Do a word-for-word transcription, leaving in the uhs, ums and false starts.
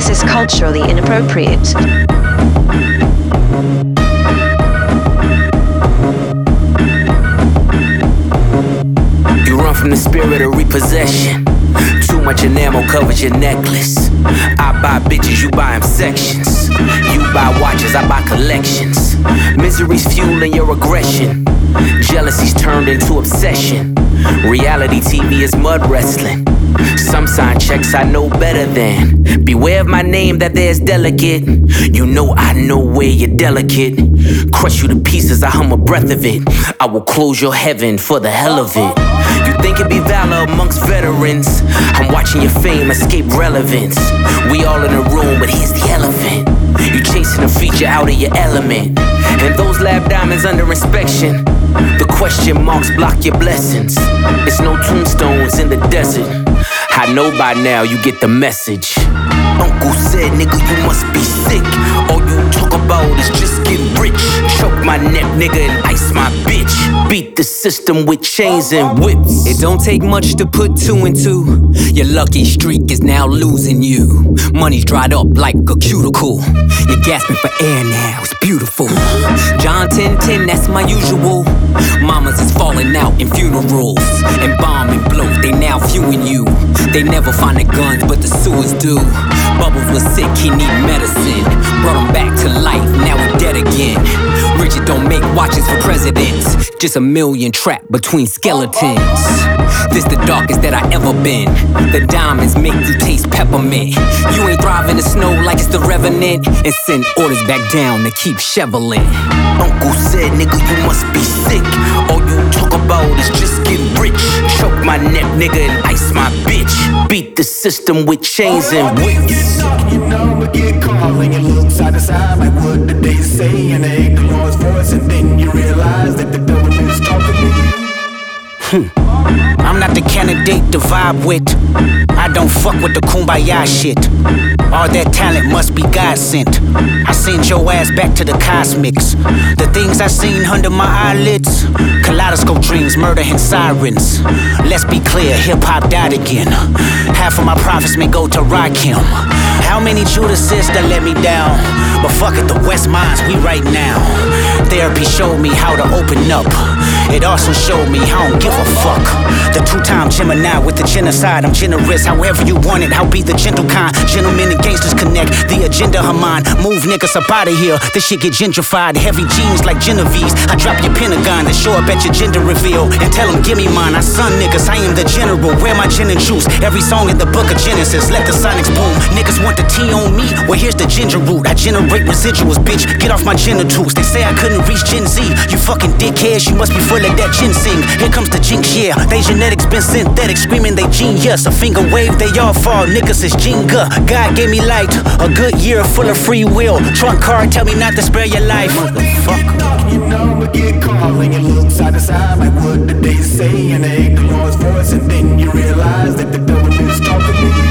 this is culturally inappropriate. You run from the spirit of repossession. Too much enamel covers your necklace. I buy bitches, you buy them sections. You buy watches, I buy collections. Misery's fueling your aggression. Jealousy's turned into obsession. Reality T V is mud wrestling. Some sign checks I know better than. Beware of my name that there's delicate. You know I know where you're delicate. Crush you to pieces, I hum a breath of it. I will close your heaven for the hell of it. You think it'd be valor amongst veterans. I'm watching your fame escape relevance. We all in a room, but here's the elephant. You chasing a feature out of your element. And those lab diamonds under inspection. The question marks block your blessings. It's no tombstones in the desert. I know by now you get the message. Uncle said, nigga, you must be sick. All you talk about is just get rich. Choke my neck, nigga, and ice my bitch. Beat the system with chains and whips. It don't take much to put two and two. Your lucky streak is now losing you. Money's dried up like a cuticle. You're gasping for air now, it's beautiful. John ten ten, that's my usual. Mamas is falling out in funerals. And bomb and blow, they now viewing you. They never find the guns, but the sewers do. Bubbles was sick, he need medicine. Brought him back to life, now he dead again. Richard don't make watches for presidents. Just a million trapped between skeletons. This the darkest that I ever been. The diamonds make you taste peppermint. You ain't thriving the snow like it's the Revenant. And send orders back down to keep shoveling. Uncle said, nigga, you must be sick. All you talk about is just get rich. Choke my neck, nigga, and ice my bitch. Beat the system with chains and whips. You know, but get calling and look side to side like what did they say? And they ain't the Lord's voice, and then you realize that the devil is talking to you. Hmm. I'm not the candidate to vibe with. I don't fuck with the kumbaya shit. All that talent must be God sent. I send your ass back to the cosmics. The things I seen under my eyelids. Kaleidoscope dreams, murder and sirens. Let's be clear, hip-hop died again. Half of my profits may go to Rakim. How many Judases that let me down? But fuck it, the West Minds, we right now. Therapy showed me how to open up. It also showed me I don't give a fuck. The two-time Gemini with the genocide. I'm generous, however you want it. I'll be the gentle kind. Gentlemen and gangsters connect. The agenda of mine. Move niggas up out of here. This shit get gentrified. Heavy jeans like Genovese. I drop your Pentagon and show up at your gender reveal. And tell them, give me mine. I son niggas, I am the general. Wear my gin and juice. Every song in the book of Genesis. Let the sonics boom. Niggas want the tea on me. Well, here's the ginger root. I generate residuals, bitch. Get off my genitals. They say I couldn't reach Gen Z. You fucking dickheads. You must be full of that ginseng. Here comes the jinx, yeah. They genetics been synthetic. Screaming they genius. A finger wave, they all fall. Niggas is Jenga. God gave me light. A good year full of free will. Trunk card, tell me not to spare your life. Motherfucker. You know, but get calling and look side to side like what did they say? And they ain't the Lord's voice, and then you realize that the devil is talking to you.